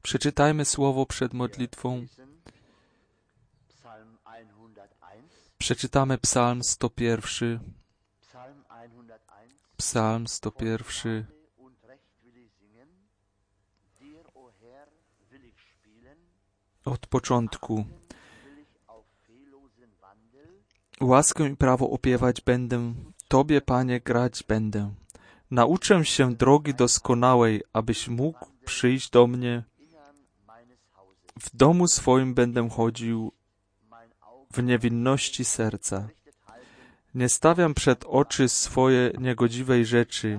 Przeczytajmy słowo przed modlitwą. Przeczytamy Psalm 101. Psalm 101. Od początku. Łaskę i prawo opiewać będę, Tobie, Panie, grać będę. Nauczę się drogi doskonałej, abyś mógł przyjść do mnie. W domu swoim będę chodził w niewinności serca. Nie stawiam przed oczy swoje niegodziwej rzeczy.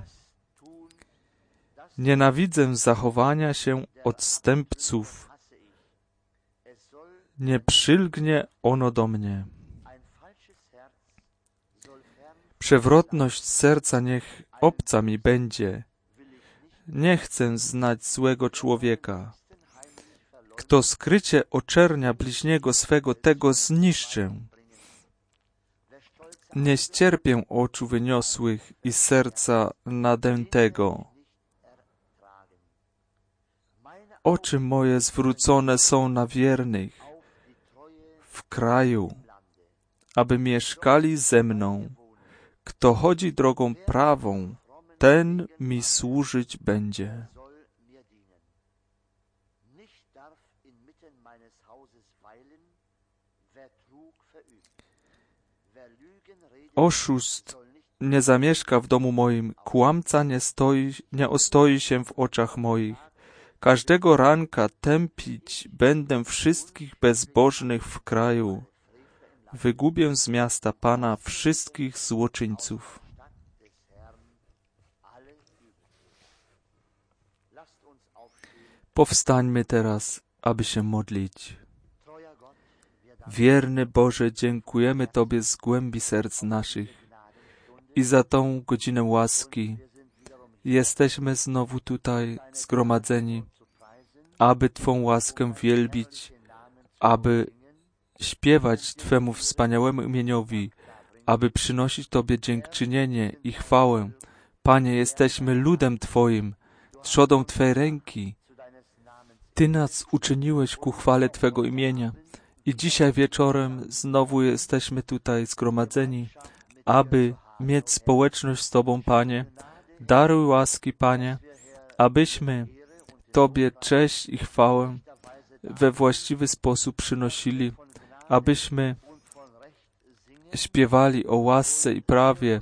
Nienawidzę zachowania się odstępców. Nie przylgnie ono do mnie. Przewrotność serca niech obca mi będzie. Nie chcę znać złego człowieka. Kto skrycie oczernia bliźniego swego, tego zniszczę. Nie ścierpię oczu wyniosłych i serca nadętego. Oczy moje zwrócone są na wiernych w kraju, aby mieszkali ze mną. Kto chodzi drogą prawą, ten mi służyć będzie. Oszust nie zamieszka w domu moim, kłamca nie ostoi się w oczach moich. Każdego ranka tępić będę wszystkich bezbożnych w kraju. Wygubię z miasta Pana wszystkich złoczyńców. Powstańmy teraz, aby się modlić. Wierny Boże, dziękujemy Tobie z głębi serc naszych i za tą godzinę łaski. Jesteśmy znowu tutaj zgromadzeni, aby Twą łaskę wielbić, aby śpiewać Twemu wspaniałemu imieniowi, aby przynosić Tobie dziękczynienie i chwałę. Panie, jesteśmy ludem Twoim, trzodą Twej ręki. Ty nas uczyniłeś ku chwale Twego imienia i dzisiaj wieczorem znowu jesteśmy tutaj zgromadzeni, aby mieć społeczność z Tobą, Panie. Daruj łaski, Panie, abyśmy Tobie cześć i chwałę we właściwy sposób przynosili, abyśmy śpiewali o łasce i prawie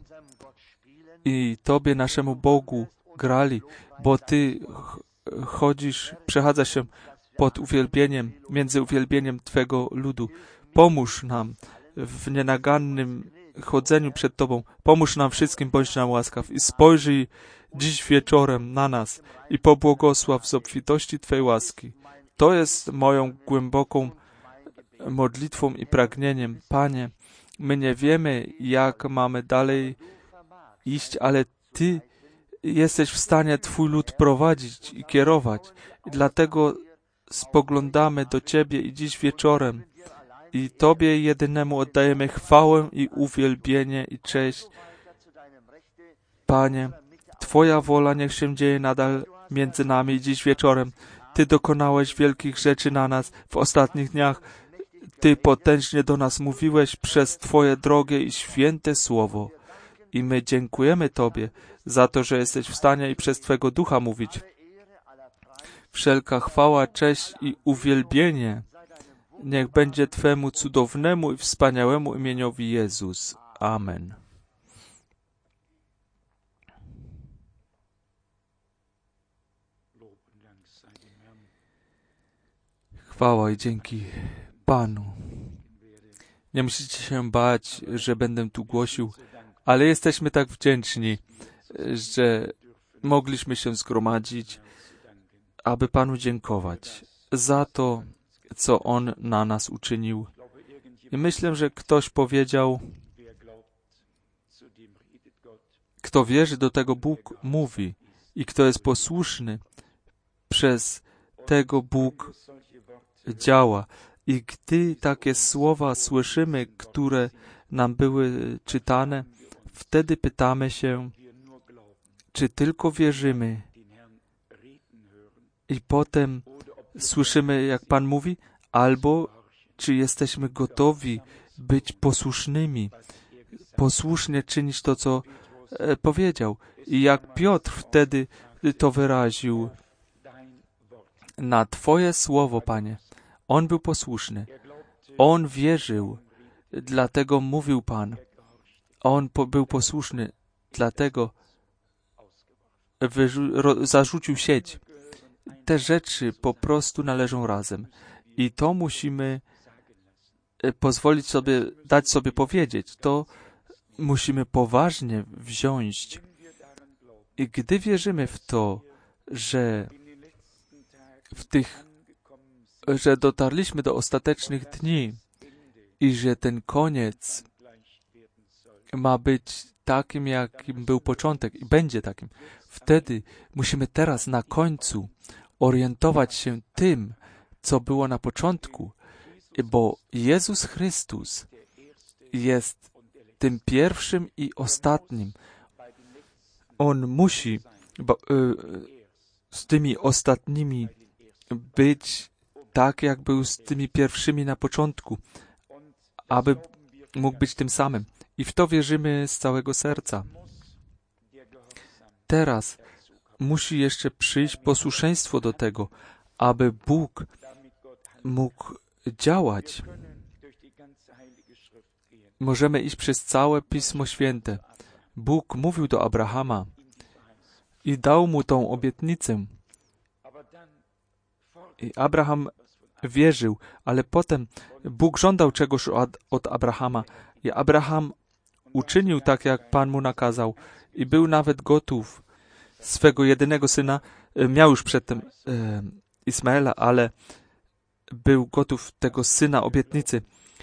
i Tobie, naszemu Bogu, grali, bo Ty przechadzasz się pod uwielbieniem, między uwielbieniem Twego ludu. Pomóż nam w nienagannym chodzeniu przed Tobą. Pomóż nam wszystkim, bądź nam łaskaw i spojrzyj dziś wieczorem na nas i pobłogosław z obfitości Twej łaski. To jest moją głęboką modlitwą i pragnieniem. Panie, my nie wiemy, jak mamy dalej iść, ale Ty jesteś w stanie Twój lud prowadzić i kierować. I dlatego spoglądamy do Ciebie i dziś wieczorem i Tobie jedynemu oddajemy chwałę i uwielbienie i cześć. Panie, Twoja wola niech się dzieje nadal między nami dziś wieczorem. Ty dokonałeś wielkich rzeczy na nas w ostatnich dniach. Ty potężnie do nas mówiłeś przez Twoje drogie i święte słowo. I my dziękujemy Tobie za to, że jesteś w stanie i przez Twego Ducha mówić. Wszelka chwała, cześć i uwielbienie niech będzie Twemu cudownemu i wspaniałemu imieniowi Jezus. Amen. Chwała i dzięki Panu. Nie musicie się bać, że będę tu głosił, ale jesteśmy tak wdzięczni, że mogliśmy się zgromadzić, aby Panu dziękować za to, co On na nas uczynił. I myślę, że ktoś powiedział, kto wierzy, do tego Bóg mówi i kto jest posłuszny, przez tego Bóg działa. I gdy takie słowa słyszymy, które nam były czytane, wtedy pytamy się, czy tylko wierzymy i potem słyszymy, jak Pan mówi, albo czy jesteśmy gotowi być posłusznymi, posłusznie czynić to, co powiedział. I jak Piotr wtedy to wyraził, na Twoje słowo, Panie. On był posłuszny. On wierzył, dlatego mówił Pan. On był posłuszny, dlatego zarzucił sieć. Te rzeczy po prostu należą razem. I to musimy pozwolić sobie, dać sobie powiedzieć. To musimy poważnie wziąć. I gdy wierzymy w to, że że dotarliśmy do ostatecznych dni i że ten koniec ma być takim, jakim był początek i będzie takim, wtedy musimy teraz na końcu orientować się tym, co było na początku, bo Jezus Chrystus jest tym pierwszym i ostatnim. On musi z tymi ostatnimi być tak, jak był z tymi pierwszymi na początku, aby mógł być tym samym. I w to wierzymy z całego serca. Teraz musi jeszcze przyjść posłuszeństwo do tego, aby Bóg mógł działać. Możemy iść przez całe Pismo Święte. Bóg mówił do Abrahama i dał mu tą obietnicę. I Abraham wierzył, ale potem Bóg żądał czegoś od Abrahama. I Abraham uczynił tak, jak Pan mu nakazał. I był nawet gotów swego jedynego syna, miał już przedtem Ismaela, ale był gotów tego syna obietnicy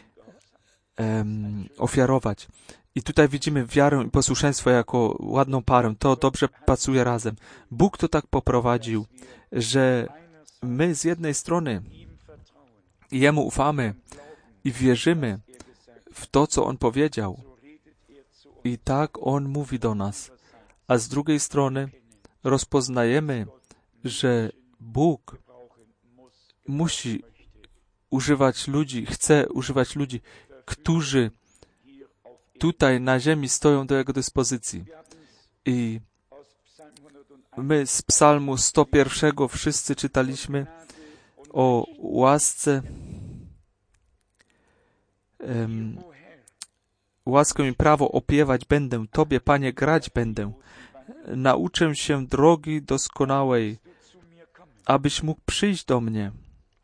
ofiarować. I tutaj widzimy wiarę i posłuszeństwo jako ładną parę. To dobrze pasuje razem. Bóg to tak poprowadził, że my z jednej strony Jemu ufamy i wierzymy w to, co On powiedział. I tak On mówi do nas. A z drugiej strony rozpoznajemy, że Bóg musi używać ludzi, chce używać ludzi, którzy tutaj na ziemi stoją do Jego dyspozycji. I my z Psalmu 101 wszyscy czytaliśmy o łasce, łaskę i prawo opiewać będę, Tobie, Panie, grać będę. Nauczę się drogi doskonałej, abyś mógł przyjść do mnie.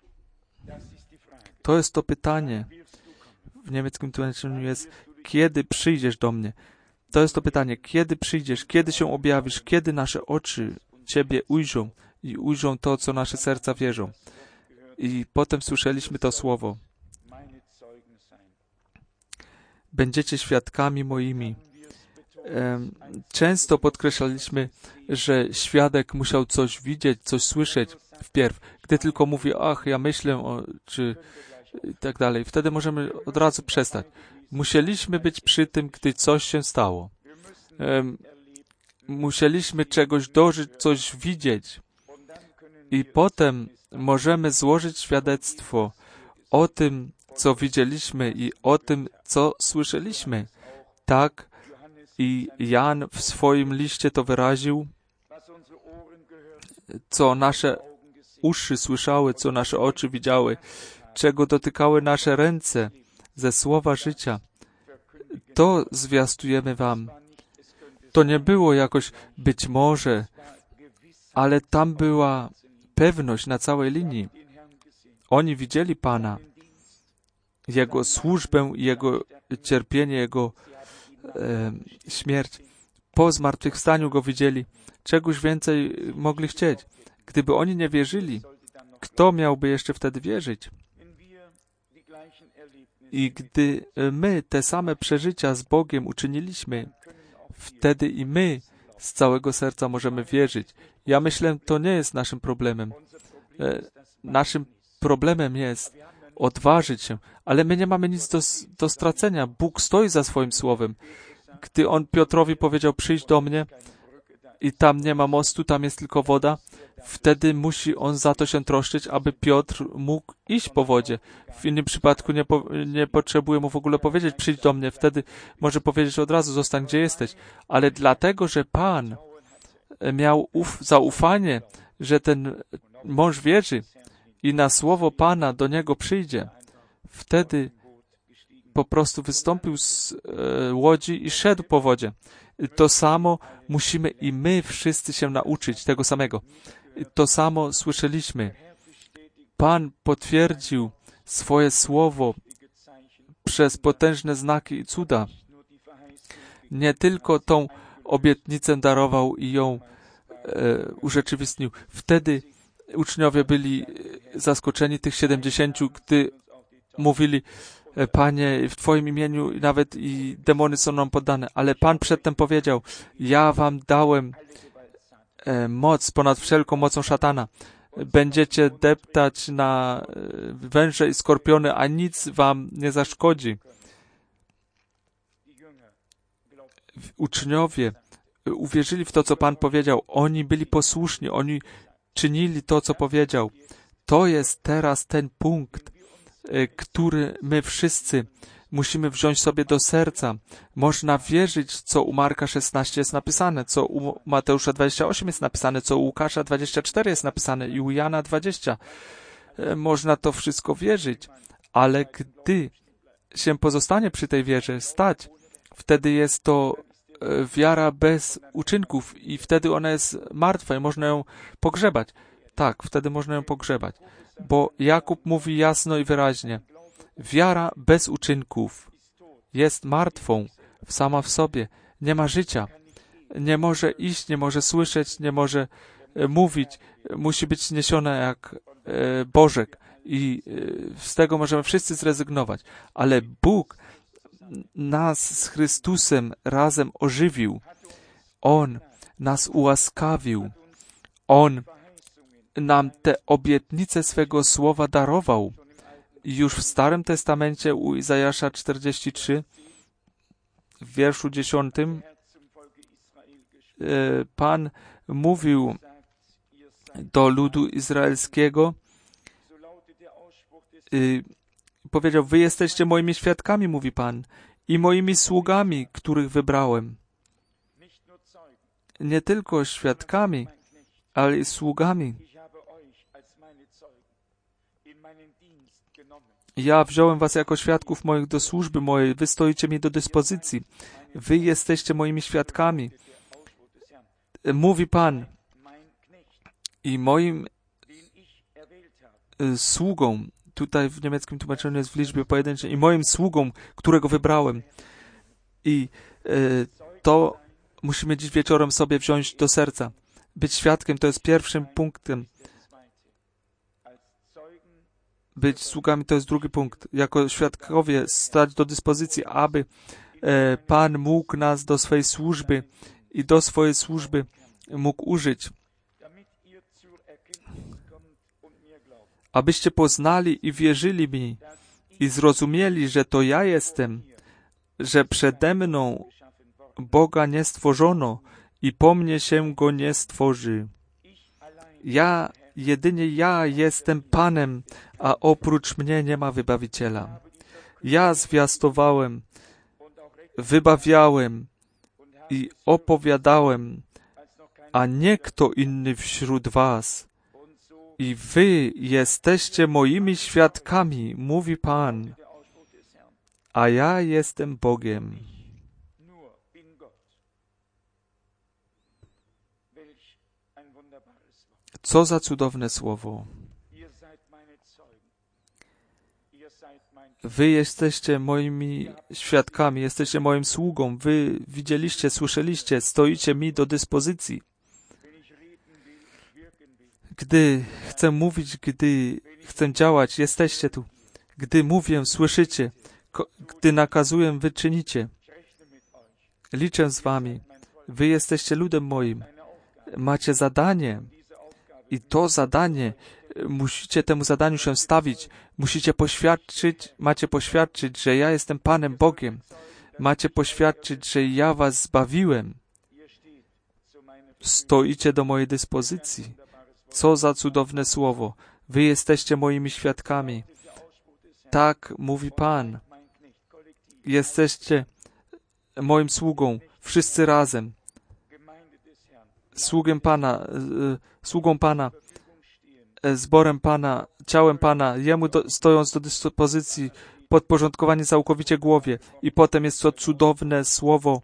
To jest to pytanie. W niemieckim tłumaczeniu jest, kiedy przyjdziesz do mnie? To jest to pytanie, kiedy przyjdziesz, kiedy się objawisz, kiedy nasze oczy Ciebie ujrzą i ujrzą to, co nasze serca wierzą. I potem słyszeliśmy to słowo. Będziecie świadkami moimi. Często podkreślaliśmy, że świadek musiał coś widzieć, coś słyszeć wpierw. Gdy tylko mówi, ja myślę, czy i tak dalej, wtedy możemy od razu przestać. Musieliśmy być przy tym, gdy coś się stało. Musieliśmy czegoś dożyć, coś widzieć. I potem możemy złożyć świadectwo o tym, co widzieliśmy i o tym, co słyszeliśmy. Tak i Jan w swoim liście to wyraził, co nasze uszy słyszały, co nasze oczy widziały, czego dotykały nasze ręce ze słowa życia. To zwiastujemy wam. To nie było jakoś być może, ale tam była pewność na całej linii. Oni widzieli Pana, Jego służbę, Jego cierpienie, Jego śmierć. Po zmartwychwstaniu Go widzieli. Czegoś więcej mogli chcieć. Gdyby oni nie wierzyli, kto miałby jeszcze wtedy wierzyć? I gdy my te same przeżycia z Bogiem uczyniliśmy, wtedy i my z całego serca możemy wierzyć. Ja myślę, to nie jest naszym problemem. Naszym problemem jest odważyć się, ale my nie mamy nic do stracenia. Bóg stoi za swoim słowem. Gdy On Piotrowi powiedział, przyjdź do mnie, i tam nie ma mostu, tam jest tylko woda, wtedy musi on za to się troszczyć, aby Piotr mógł iść po wodzie. W innym przypadku nie potrzebuje mu w ogóle powiedzieć, przyjdź do mnie, wtedy może powiedzieć od razu, zostań gdzie jesteś. Ale dlatego, że Pan miał zaufanie, że ten mąż wierzy i na słowo Pana do niego przyjdzie, wtedy po prostu wystąpił z łodzi i szedł po wodzie. To samo musimy i my wszyscy się nauczyć tego samego. To samo słyszeliśmy. Pan potwierdził swoje słowo przez potężne znaki i cuda. Nie tylko tą obietnicę darował i ją urzeczywistnił. Wtedy uczniowie byli zaskoczeni, tych 70, gdy mówili, Panie, w Twoim imieniu nawet i demony są nam poddane. Ale Pan przedtem powiedział, ja wam dałem moc ponad wszelką mocą szatana. Będziecie deptać na węże i skorpiony, a nic wam nie zaszkodzi. Uczniowie uwierzyli w to, co Pan powiedział. Oni byli posłuszni, oni czynili to, co powiedział. To jest teraz ten punkt, który my wszyscy musimy wziąć sobie do serca. Można wierzyć, co u Marka 16 jest napisane, co u Mateusza 28 jest napisane, co u Łukasza 24 jest napisane i u Jana 20. Można to wszystko wierzyć, ale gdy się pozostanie przy tej wierze stać, wtedy jest to wiara bez uczynków i wtedy ona jest martwa i można ją pogrzebać. Tak, wtedy można ją pogrzebać, bo Jakub mówi jasno i wyraźnie, wiara bez uczynków jest martwą sama w sobie, nie ma życia, nie może iść, nie może słyszeć, nie może mówić, musi być niesiona jak bożek i z tego możemy wszyscy zrezygnować, ale Bóg nas z Chrystusem razem ożywił, On nas ułaskawił, On nam te obietnice swego słowa darował. Już w Starym Testamencie u Izajasza 43 w wierszu 10 Pan mówił do ludu izraelskiego, powiedział, wy jesteście moimi świadkami, mówi Pan, i moimi sługami, których wybrałem. Nie tylko świadkami, ale i sługami. Ja wziąłem was jako świadków moich do służby mojej, wy stoicie mi do dyspozycji. Wy jesteście moimi świadkami. Mówi Pan. I moim sługą, tutaj w niemieckim tłumaczeniu jest w liczbie pojedynczej, i moim sługą, którego wybrałem. I to musimy dziś wieczorem sobie wziąć do serca. Być świadkiem to jest pierwszym punktem. Być sługami to jest drugi punkt. Jako świadkowie stać do dyspozycji, aby Pan mógł nas do swojej służby i do swojej służby mógł użyć. Abyście poznali i wierzyli mi i zrozumieli, że to ja jestem, że przede mną Boga nie stworzono i po mnie się Go nie stworzy. Jedynie ja jestem Panem, a oprócz mnie nie ma wybawiciela. Ja zwiastowałem, wybawiałem i opowiadałem, a nie kto inny wśród was. I wy jesteście moimi świadkami, mówi Pan, a ja jestem Bogiem. Co za cudowne słowo. Wy jesteście moimi świadkami, jesteście moim sługą, wy widzieliście, słyszeliście, stoicie mi do dyspozycji. Gdy chcę mówić, gdy chcę działać, jesteście tu. Gdy mówię, słyszycie. Gdy nakazuję, wy czynicie. Liczę z wami. Wy jesteście ludem moim. Macie zadanie. I to zadanie, musicie temu zadaniu się stawić. Macie poświadczyć, że ja jestem Panem Bogiem. Macie poświadczyć, że ja was zbawiłem. stoicie do mojej dyspozycji. Co za cudowne słowo. Wy jesteście moimi świadkami. Tak mówi Pan. Jesteście moim sługą, wszyscy razem. Sługą Pana, zborem Pana, ciałem Pana, Jemu stojąc do dyspozycji, podporządkowanie całkowicie głowie. I potem jest to cudowne słowo.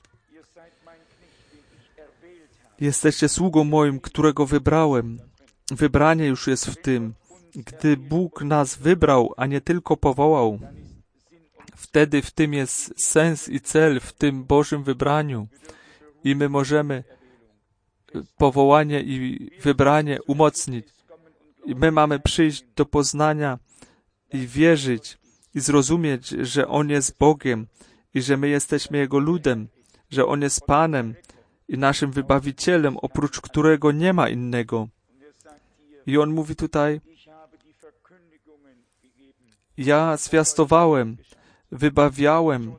Jesteście sługą moim, którego wybrałem. Wybranie już jest w tym. Gdy Bóg nas wybrał, a nie tylko powołał, wtedy w tym jest sens i cel, w tym Bożym wybraniu. I my możemy powołanie i wybranie umocnić. I my mamy przyjść do poznania i wierzyć i zrozumieć, że On jest Bogiem i że my jesteśmy Jego ludem, że On jest Panem i naszym Wybawicielem, oprócz którego nie ma innego. I On mówi tutaj, ja zwiastowałem, wybawiałem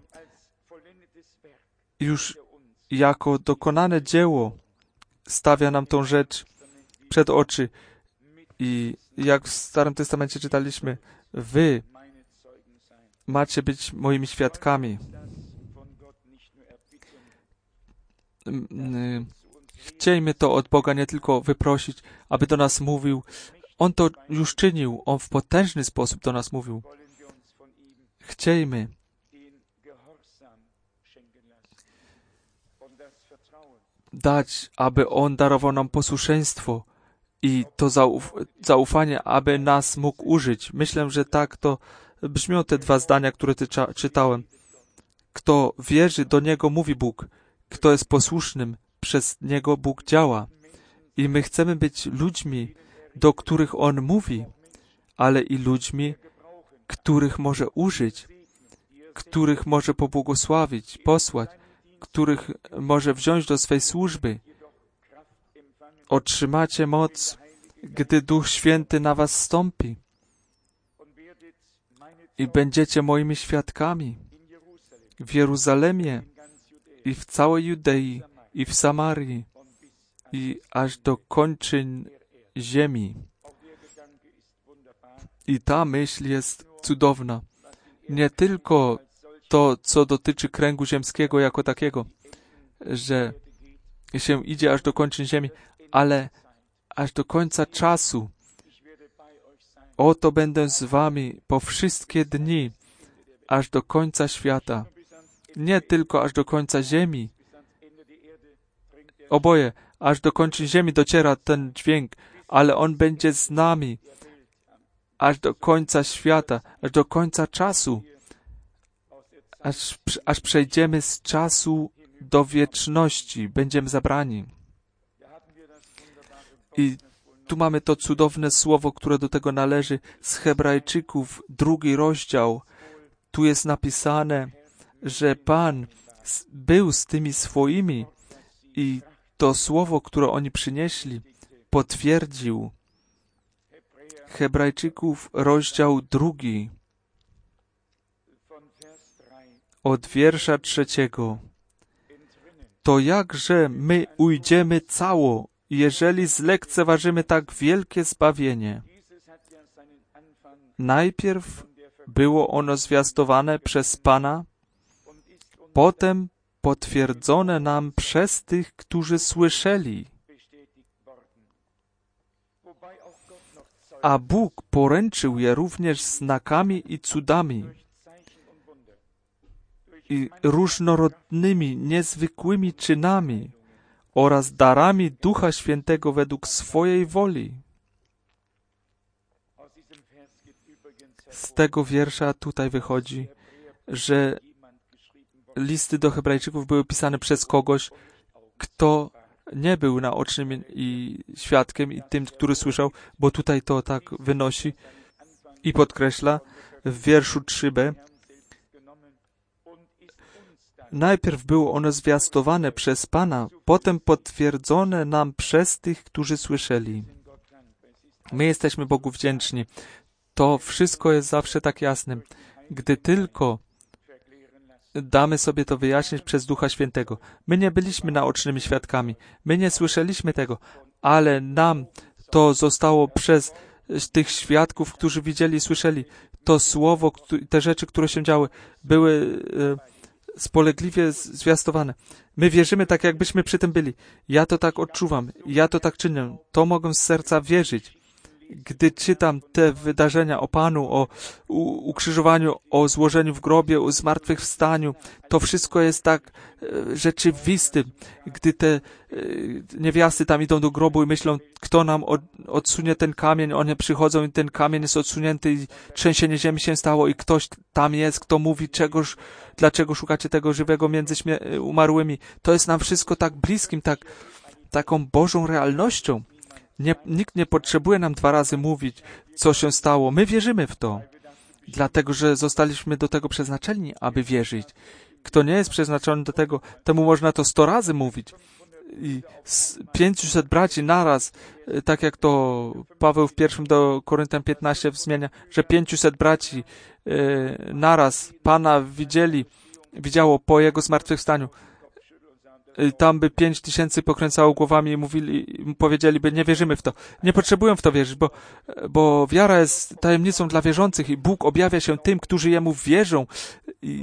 już jako dokonane dzieło. Stawia nam tą rzecz przed oczy. I jak w Starym Testamencie czytaliśmy, wy macie być moimi świadkami. Chciejmy to od Boga nie tylko wyprosić, aby do nas mówił. On to już czynił. On w potężny sposób do nas mówił. Chciejmy dać, aby On darował nam posłuszeństwo i to zaufanie, aby nas mógł użyć. Myślę, że tak to brzmią te dwa zdania, które czytałem. Kto wierzy, do Niego mówi Bóg. Kto jest posłusznym, przez Niego Bóg działa. I my chcemy być ludźmi, do których On mówi, ale i ludźmi, których może użyć, których może pobłogosławić, posłać, których może wziąć do swej służby. Otrzymacie moc, gdy Duch Święty na was zstąpi i będziecie moimi świadkami w Jeruzalemie i w całej Judei i w Samarii i aż do kończyn ziemi. I ta myśl jest cudowna. Nie tylko to, co dotyczy kręgu ziemskiego jako takiego, że się idzie aż do kończyn ziemi, ale aż do końca czasu. Oto będę z wami po wszystkie dni, aż do końca świata. Nie tylko aż do końca ziemi. Oboje, aż do kończyn ziemi dociera ten dźwięk, ale On będzie z nami aż do końca świata, aż do końca czasu. Aż przejdziemy z czasu do wieczności. Będziemy zabrani. I tu mamy to cudowne słowo, które do tego należy, z Hebrajczyków, 2 rozdział. Tu jest napisane, że Pan był z tymi swoimi i to słowo, które oni przynieśli, potwierdził. Hebrajczyków, rozdział 2. Od wiersza 3. To jakże my ujdziemy cało, jeżeli zlekceważymy tak wielkie zbawienie? Najpierw było ono zwiastowane przez Pana, potem potwierdzone nam przez tych, którzy słyszeli. A Bóg poręczył je również znakami i cudami i różnorodnymi, niezwykłymi czynami oraz darami Ducha Świętego według swojej woli. Z tego wiersza tutaj wychodzi, że listy do Hebrajczyków były pisane przez kogoś, kto nie był naocznym i świadkiem i tym, który słyszał, bo tutaj to tak wynosi i podkreśla w wierszu 3b. Najpierw było ono zwiastowane przez Pana, potem potwierdzone nam przez tych, którzy słyszeli. My jesteśmy Bogu wdzięczni. To wszystko jest zawsze tak jasne. Gdy tylko damy sobie to wyjaśnić przez Ducha Świętego. My nie byliśmy naocznymi świadkami, my nie słyszeliśmy tego, ale nam to zostało przez tych świadków, którzy widzieli i słyszeli. To słowo, te rzeczy, które się działy, były spolegliwie zwiastowane. My wierzymy tak, jakbyśmy przy tym byli. Ja to tak odczuwam, ja to tak czynię. To mogę z serca wierzyć. Gdy czytam te wydarzenia o Panu, o ukrzyżowaniu, o złożeniu w grobie, o zmartwychwstaniu, to wszystko jest tak rzeczywistym. Gdy te niewiasty tam idą do grobu i myślą, kto nam odsunie ten kamień, one przychodzą i ten kamień jest odsunięty i trzęsienie ziemi się stało i ktoś tam jest, kto mówi dlaczego szukacie tego żywego między umarłymi. To jest nam wszystko tak bliskim, taką Bożą realnością. Nikt nie potrzebuje nam 2 razy mówić, co się stało. My wierzymy w to, dlatego że zostaliśmy do tego przeznaczeni, aby wierzyć. Kto nie jest przeznaczony do tego, temu można to 100 razy mówić. I 500 braci naraz, tak jak to Paweł w 1 do Koryntian 15 wzmienia, że 500 braci naraz Pana widziało po Jego zmartwychwstaniu. Tam by 5000 pokręcało głowami i powiedzieliby, nie wierzymy w to. Nie potrzebują w to wierzyć, bo wiara jest tajemnicą dla wierzących i Bóg objawia się tym, którzy Jemu wierzą. I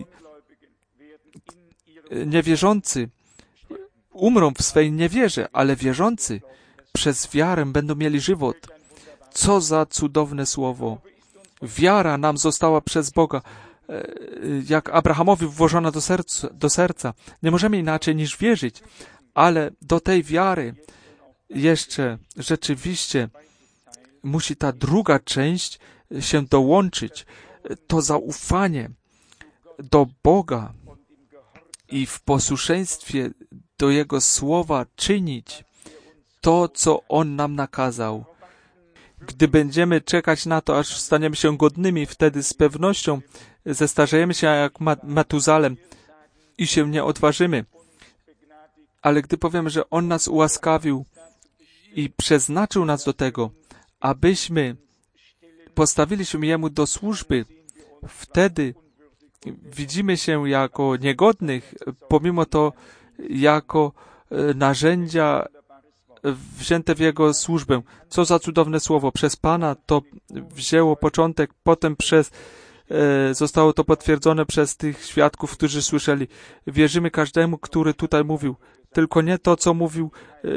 niewierzący umrą w swej niewierze, ale wierzący przez wiarę będą mieli żywot. Co za cudowne słowo. Wiara nam została przez Boga jak Abrahamowi włożona do serca. Nie możemy inaczej niż wierzyć, ale do tej wiary jeszcze rzeczywiście musi ta druga część się dołączyć. To zaufanie do Boga i w posłuszeństwie do Jego słowa czynić to, co On nam nakazał. Gdy będziemy czekać na to, aż staniemy się godnymi, wtedy z pewnością zestarzejemy się jak Matuzalem i się nie odważymy. Ale gdy powiemy, że On nas ułaskawił i przeznaczył nas do tego, abyśmy postawili się Jemu do służby, wtedy widzimy się jako niegodnych, pomimo to jako narzędzia wzięte w Jego służbę. Co za cudowne słowo. Przez Pana to wzięło początek, potem zostało to potwierdzone przez tych świadków, którzy słyszeli. Wierzymy każdemu, który tutaj mówił. Tylko nie to, co mówił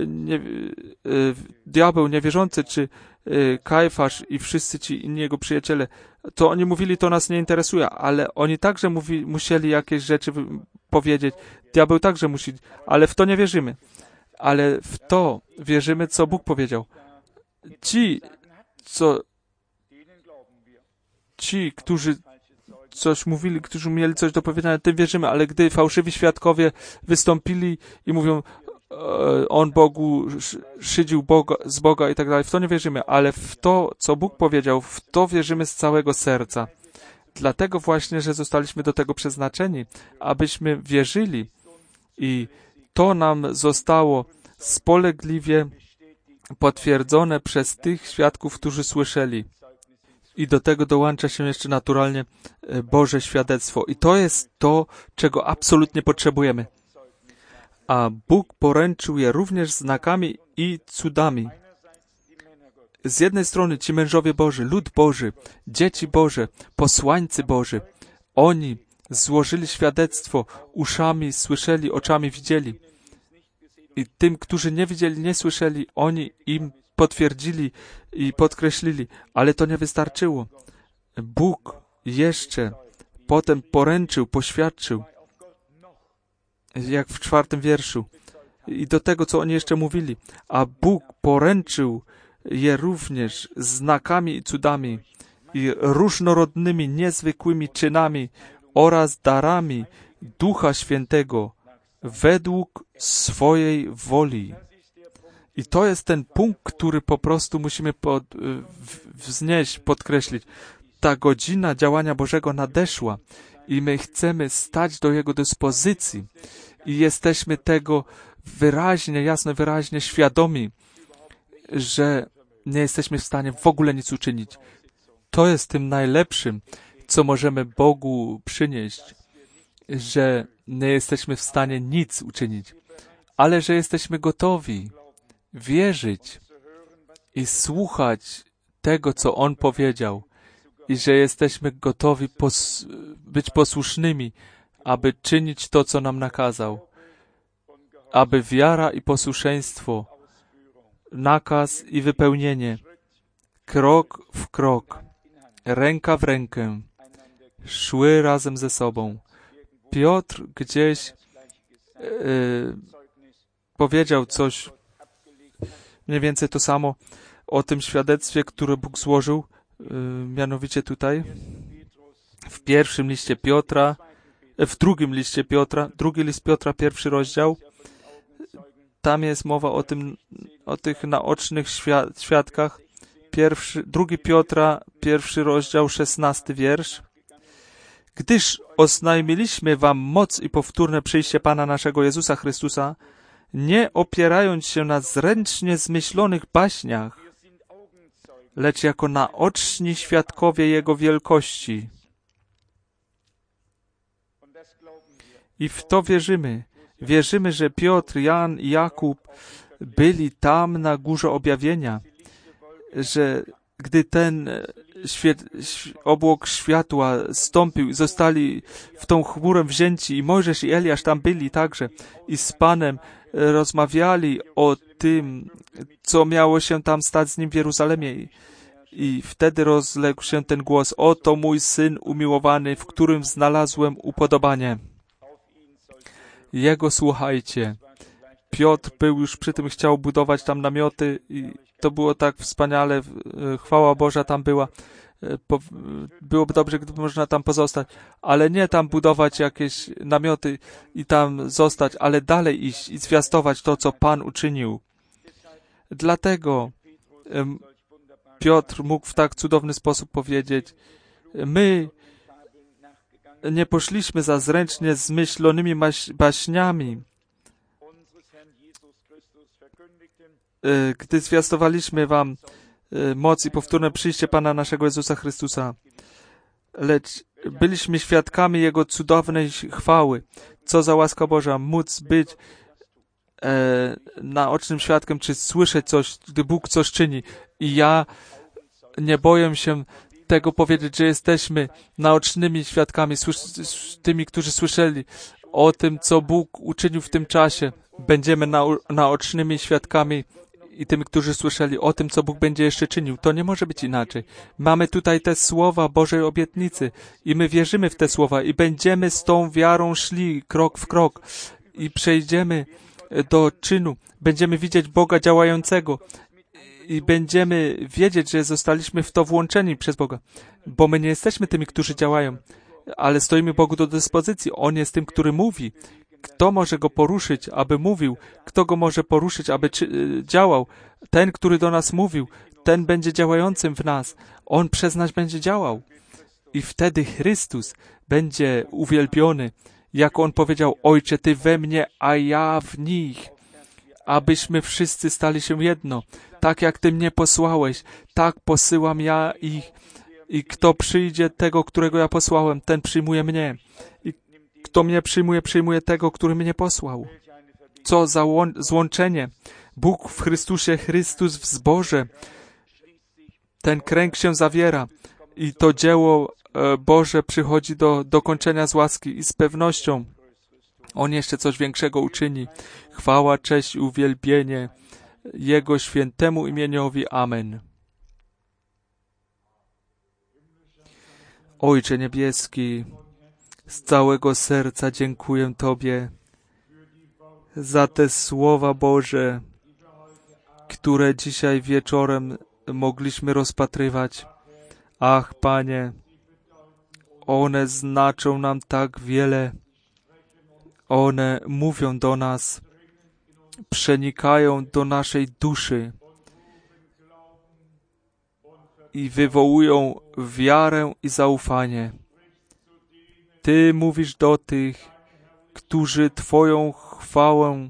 diabeł niewierzący, czy Kajfasz i wszyscy ci inni jego przyjaciele. To oni mówili, to nas nie interesuje, ale oni także musieli jakieś rzeczy powiedzieć. Diabeł także musi, ale w to nie wierzymy. Ale w to wierzymy, co Bóg powiedział. Ci, którzy coś mówili, którzy mieli coś do powiedzenia, tym wierzymy, ale gdy fałszywi świadkowie wystąpili i mówią, on Bogu szydził z Boga i tak dalej, w to nie wierzymy, ale w to, co Bóg powiedział, w to wierzymy z całego serca. Dlatego właśnie, że zostaliśmy do tego przeznaczeni, abyśmy wierzyli i to nam zostało spolegliwie potwierdzone przez tych świadków, którzy słyszeli. I do tego dołącza się jeszcze naturalnie Boże świadectwo. I to jest to, czego absolutnie potrzebujemy. A Bóg poręczył je również znakami i cudami. Z jednej strony ci mężowie Boży, lud Boży, dzieci Boże, posłańcy Boży, oni złożyli świadectwo, uszami słyszeli, oczami widzieli. I tym, którzy nie widzieli, nie słyszeli, oni im potwierdzili i podkreślili, ale to nie wystarczyło. Bóg jeszcze potem poręczył, poświadczył, jak w 4 wierszu, i do tego, co oni jeszcze mówili, a Bóg poręczył je również znakami i cudami i różnorodnymi, niezwykłymi czynami oraz darami Ducha Świętego według swojej woli. I to jest ten punkt, który po prostu musimy wznieść, podkreślić. Ta godzina działania Bożego nadeszła i my chcemy stać do Jego dyspozycji i jesteśmy tego wyraźnie świadomi, że nie jesteśmy w stanie w ogóle nic uczynić. To jest tym najlepszym, co możemy Bogu przynieść, że nie jesteśmy w stanie nic uczynić, ale że jesteśmy gotowi wierzyć i słuchać tego, co On powiedział, i że jesteśmy gotowi być posłusznymi, aby czynić to, co nam nakazał, aby wiara i posłuszeństwo, nakaz i wypełnienie, krok w krok, ręka w rękę, szły razem ze sobą. Piotr gdzieś powiedział coś, mniej więcej to samo o tym świadectwie, które Bóg złożył, mianowicie tutaj, w pierwszym liście Piotra, w drugim liście Piotra, drugi list Piotra, 1 rozdział, tam jest mowa o tych naocznych świadkach. 2 Piotra, 1 rozdział, 16 wiersz. Gdyż oznajmiliśmy wam moc i powtórne przyjście Pana naszego Jezusa Chrystusa, nie opierając się na zręcznie zmyślonych baśniach, lecz jako naoczni świadkowie Jego wielkości. I w to wierzymy. Wierzymy, że Piotr, Jan i Jakub byli tam na Górze Objawienia, że gdy ten obłok światła stąpił i zostali w tą chmurę wzięci i Mojżesz i Eliasz tam byli także i z Panem rozmawiali o tym, co miało się tam stać z Nim w Jeruzalemie. I wtedy rozległ się ten głos: oto mój Syn umiłowany, w którym znalazłem upodobanie. Jego słuchajcie. Piotr był już przy tym, chciał budować tam namioty i to było tak wspaniale, chwała Boża tam była. Byłoby dobrze, gdyby można tam pozostać, ale nie tam budować jakieś namioty i tam zostać, ale dalej iść i zwiastować to, co Pan uczynił. Dlatego Piotr mógł w tak cudowny sposób powiedzieć: my nie poszliśmy za zręcznie zmyślonymi baśniami, gdy zwiastowaliśmy wam moc i powtórne przyjście Pana naszego Jezusa Chrystusa, lecz byliśmy świadkami Jego cudownej chwały. Co za łaska Boża, móc być naocznym świadkiem, czy słyszeć coś, gdy Bóg coś czyni. I ja nie boję się tego powiedzieć, że jesteśmy naocznymi świadkami, tymi, którzy słyszeli o tym, co Bóg uczynił w tym czasie. Będziemy naocznymi świadkami i tymi, którzy słyszeli o tym, co Bóg będzie jeszcze czynił. To nie może być inaczej. Mamy tutaj te słowa Bożej obietnicy i my wierzymy w te słowa i będziemy z tą wiarą szli krok w krok i przejdziemy do czynu. Będziemy widzieć Boga działającego i będziemy wiedzieć, że zostaliśmy w to włączeni przez Boga, bo my nie jesteśmy tymi, którzy działają, ale stoimy Bogu do dyspozycji. On jest tym, który mówi. Kto może Go poruszyć, aby mówił? Kto Go może poruszyć, aby działał? Ten, który do nas mówił, ten będzie działającym w nas. On przez nas będzie działał. I wtedy Chrystus będzie uwielbiony, jak On powiedział: Ojcze, Ty we mnie, a ja w nich, abyśmy wszyscy stali się jedno. Tak jak Ty mnie posłałeś, tak posyłam ja ich. I kto przyjdzie tego, którego ja posłałem, ten przyjmuje mnie. I kto mnie przyjmuje, przyjmuje tego, który mnie posłał. Co za złączenie. Bóg w Chrystusie, Chrystus w zborze. Ten kręg się zawiera i to dzieło Boże przychodzi do dokończenia z łaski i z pewnością On jeszcze coś większego uczyni. Chwała, cześć i uwielbienie Jego świętemu imieniowi. Amen. Ojcze niebieski, z całego serca dziękuję Tobie za te słowa Boże, które dzisiaj wieczorem mogliśmy rozpatrywać. Ach, Panie, one znaczą nam tak wiele. One mówią do nas, przenikają do naszej duszy i wywołują wiarę i zaufanie. Ty mówisz do tych, którzy Twoją chwałę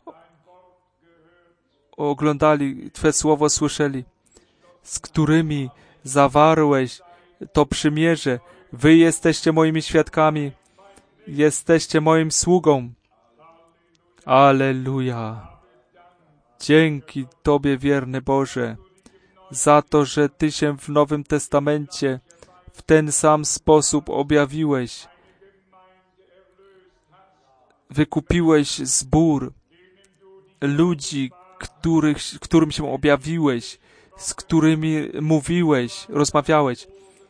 oglądali, Twe słowo słyszeli, z którymi zawarłeś to przymierze. Wy jesteście moimi świadkami Jesteście moim sługą. Alleluja. Dzięki Tobie, wierny Boże, za to, że Ty się w Nowym Testamencie w ten sam sposób objawiłeś. Wykupiłeś zbór ludzi, którym się objawiłeś, z którymi mówiłeś, rozmawiałeś.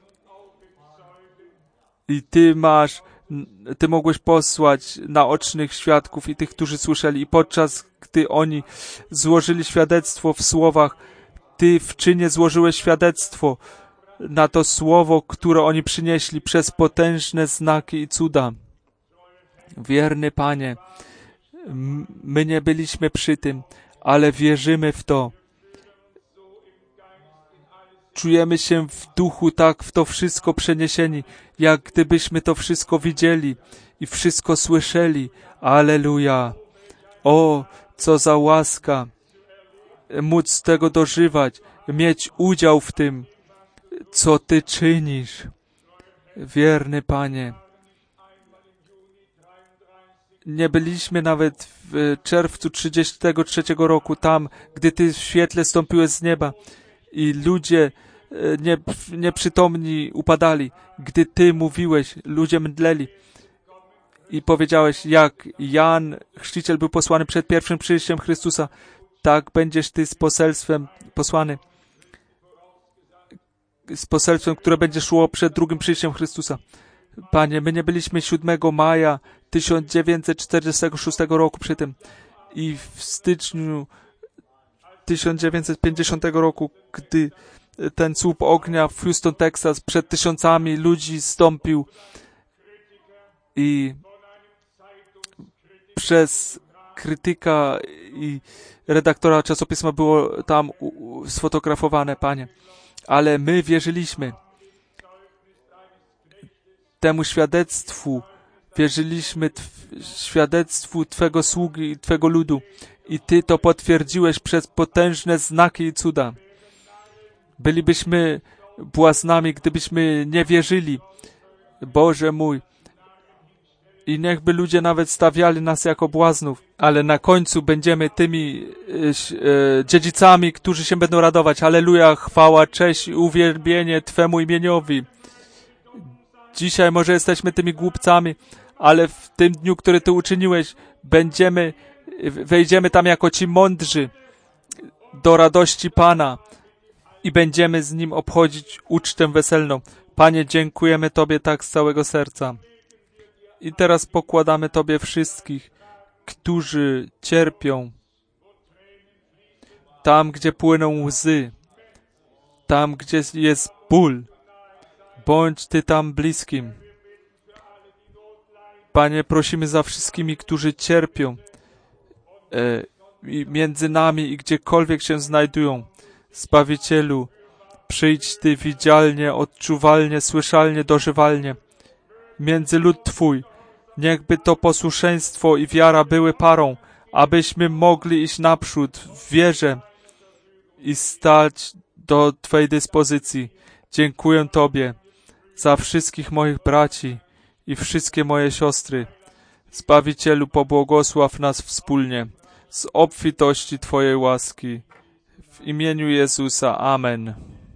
I Ty mogłeś posłać naocznych świadków i tych, którzy słyszeli. I podczas gdy oni złożyli świadectwo w słowach, Ty w czynie złożyłeś świadectwo na to słowo, które oni przynieśli przez potężne znaki i cuda. Wierny Panie, my nie byliśmy przy tym, ale wierzymy w to. Czujemy się w duchu tak w to wszystko przeniesieni, jak gdybyśmy to wszystko widzieli i wszystko słyszeli. Alleluja! O, co za łaska! Móc tego dożywać, mieć udział w tym, co Ty czynisz. Wierny Panie, nie byliśmy nawet w czerwcu 1933 roku tam, gdy Ty w świetle stąpiłeś z nieba i ludzie nieprzytomni upadali. Gdy Ty mówiłeś, ludzie mdleli i powiedziałeś, jak Jan Chrzciciel był posłany przed pierwszym przyjściem Chrystusa, tak będziesz Ty z poselstwem posłany. Z poselstwem, które będzie szło przed drugim przyjściem Chrystusa. Panie, my nie byliśmy 7 maja 1946 roku przy tym i w styczniu 1950 roku, gdy ten słup ognia w Houston, Texas przed tysiącami ludzi stąpił i przez krytyka i redaktora czasopisma było tam sfotografowane, Panie. Ale my wierzyliśmy temu świadectwu, wierzyliśmy świadectwu Twego sługi i Twego ludu i Ty to potwierdziłeś przez potężne znaki i cuda. Bylibyśmy błaznami, gdybyśmy nie wierzyli. Boże mój. I niechby ludzie nawet stawiali nas jako błaznów, ale na końcu będziemy tymi dziedzicami, którzy się będą radować. Alleluja, chwała, cześć i uwielbienie Twemu imieniowi. Dzisiaj może jesteśmy tymi głupcami, ale w tym dniu, który Ty uczyniłeś, wejdziemy tam jako ci mądrzy do radości Pana i będziemy z Nim obchodzić ucztę weselną. Panie, dziękujemy Tobie tak z całego serca. I teraz pokładamy Tobie wszystkich, którzy cierpią, tam, gdzie płyną łzy, tam, gdzie jest ból. Bądź Ty tam bliskim. Panie, prosimy za wszystkimi, którzy cierpią między nami i gdziekolwiek się znajdują. Zbawicielu, przyjdź Ty widzialnie, odczuwalnie, słyszalnie, dożywalnie. Między lud Twój, niechby to posłuszeństwo i wiara były parą, abyśmy mogli iść naprzód w wierze i stać do Twej dyspozycji. Dziękuję Tobie za wszystkich moich braci i wszystkie moje siostry. Zbawicielu, pobłogosław nas wspólnie z obfitości Twojej łaski. W imieniu Jezusa. Amen.